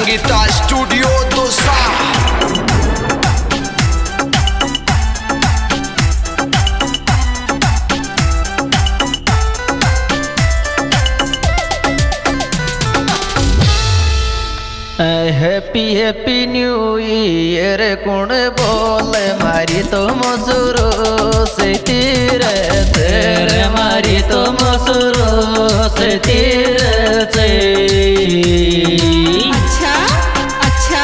Sangeeta studio Dausa. Happy happy new year कौन बोले मारी तो मसुरो से तीरे तेरे मारी तो मसुरो से तीरे से। अच्छा अच्छा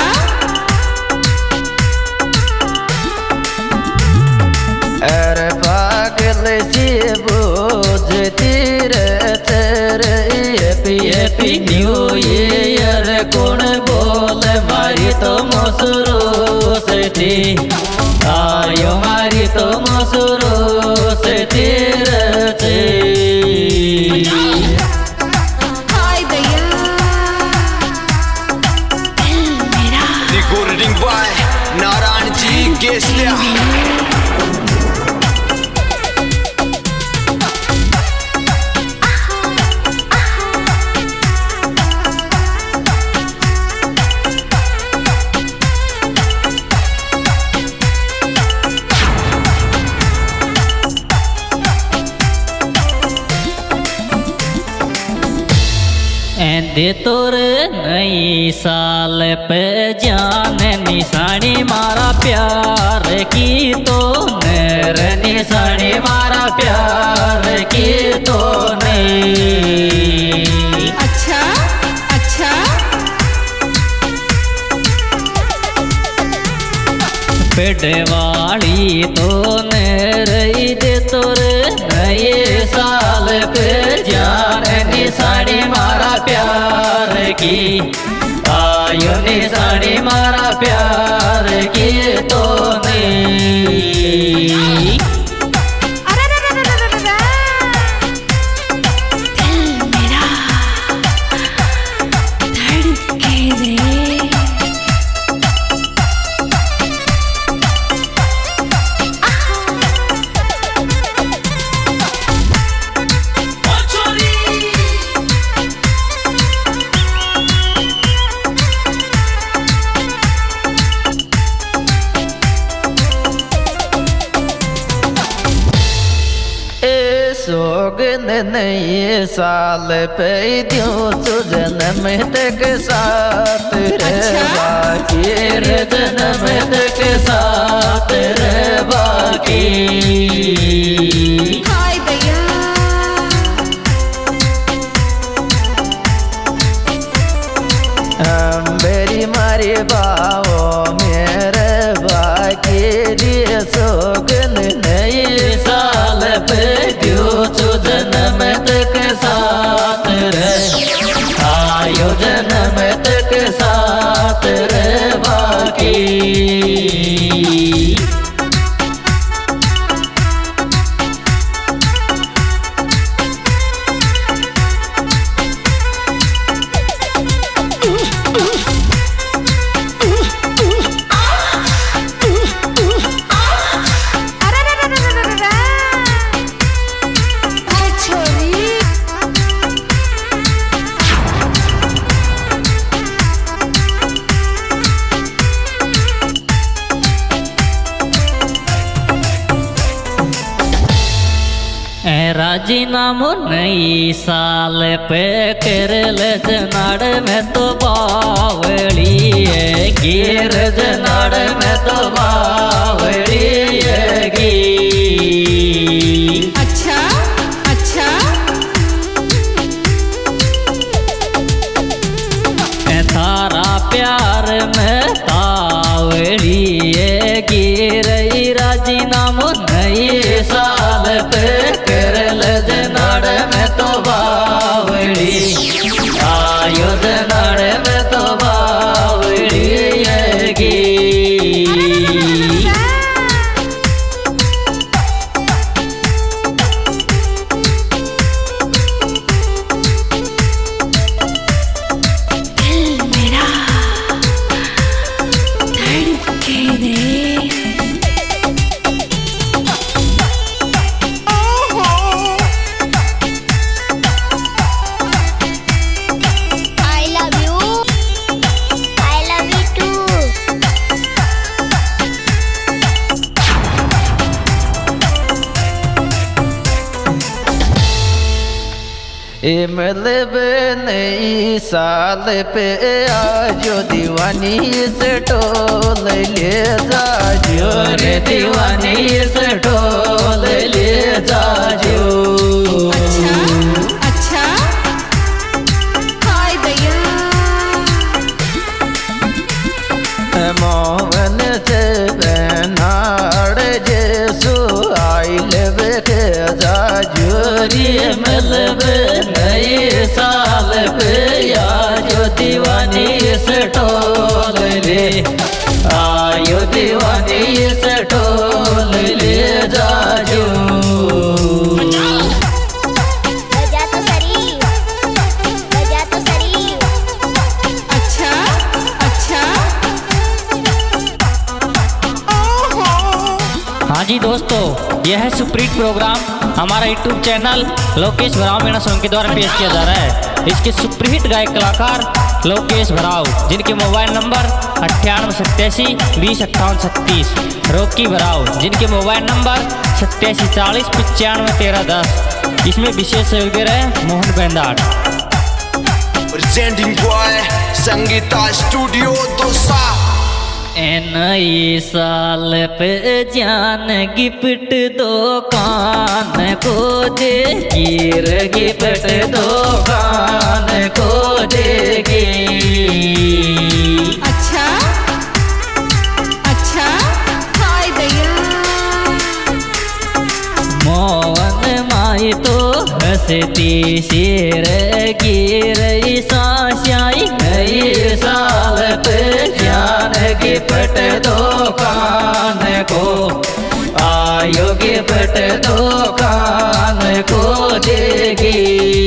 अरे पागल सी बोझ तीरे तेरे हैप्पी हैप्पी न्यू ईयर कौन बोले मारी तो मसुरो से थी आयो मारी तो मसुरो से तीरे से। हाय भैया रिकॉर्डिंग बाय नारायण जी गेस्टिया। दे तोरे नई साल पे जान निशानी मारा प्यार की तो नेर निशानी मारा प्यार की तो नहीं। अच्छा अच्छा पेड़वाड़ी तो नेर दे तोरे नए साल पे जान निशानी मारा प्यार की आयो निशानी मारा प्यार की तो नहीं। दिल मेरा धड़के रे। सोगन नए साल पे दियो तो जन्म तक साथ रे बाकी रे जन्म तक साथ रे बाकी। हाय भैया मेरी मारी बाओ मेरे बाकी दिए सोगन नए साल पे दियो तो जन्म तक साथ रे आयो जन्म तक साथ रे बाकी। राजीनामो नई साल पे कर ले जनाड़ में तो बावड़ी है गिर जनाड़ में तो बावड़ी है गी। अच्छा अच्छा थारा प्यार में तावड़ी है गिर राजीनामो नई साल पे कर ले जनाड़ में तो बावड़ी आयो जनाड़ में तो बावड़ी है गी। दिल मेरा धड़के रे। मतलब नई साल पे आजो दीवानी से टोल ले जाजो रे दीवानी से टोल ले जाजो। अच्छा अच्छा हाय दैया मोहन से नाड़ जेसु आई लेवे के जाजो रे मतलब नई साल पे आजो दीवानी से टोल ले आयो दीवानी से टोल ले जाजो। बजा तो सरी अच्छा अच्छा हाँ जी दोस्तों, यह है सुप्रीत प्रोग्राम हमारा YouTube channel Lokesh Bharav Meena song के द्वारा पेश किया जा रहा है। इसके सुपरहिट गायक कलाकार लोकेश भराव, जिनके मोबाइल नंबर 9887205836, रॉकी भराव, जिनके मोबाइल नंबर 8740951310। इसमें विशेष सहयोग दे रहे हैं Mohan Bendat. Presenting by Sangeeta studio Dausa. नई साल पे जान गिफ्ट दुकान को देगी रे गिफ्ट दुकान को देगी। अच्छा अच्छा हाय दैया मोहन माई तो हंसती शेर गिर साशाई नई साल पे जान गिफ्ट दुकान को आयो गिफ्ट दुकान को देगी।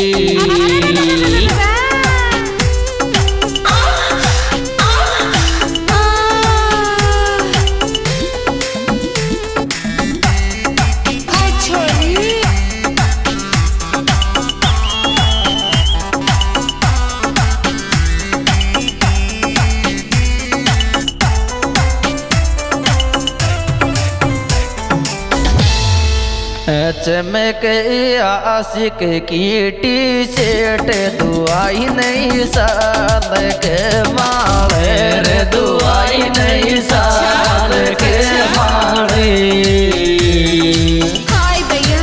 चमक आशिक की टी शर्ट दुआई नई साल के माले रे दुआई नई साल के माले। हाय दैया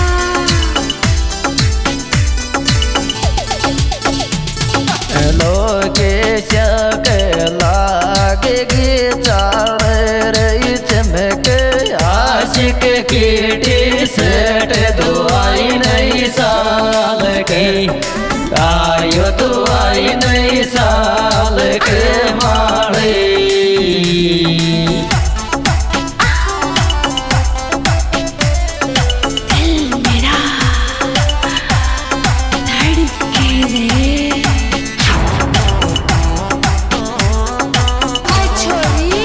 लोकेश के लागेगी चाल रे चमक आशिक की टी शर्ट दुआई नई साल की आयो दुआई नई साल के माले। दिल मेरा धड़के रे हाय छोरी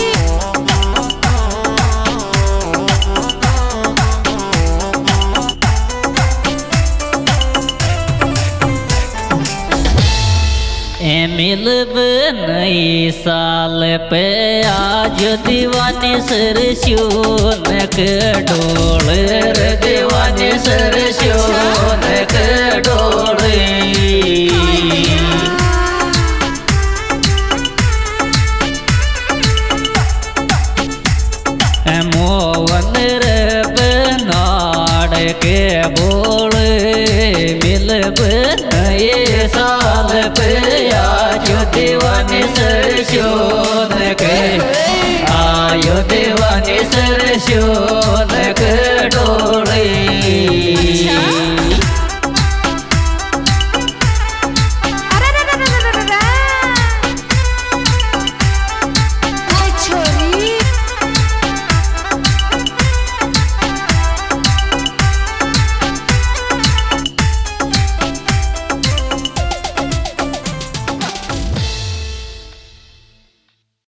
मिलब नई साल पे आज दीवानी सर शोनक डोल रे दीवानी सर शोनक डोल। मोहन रे बनाड़ के बोल मिलब नए साल पे आयो दीवानी सर शोन के आयो दीवानी सर शोन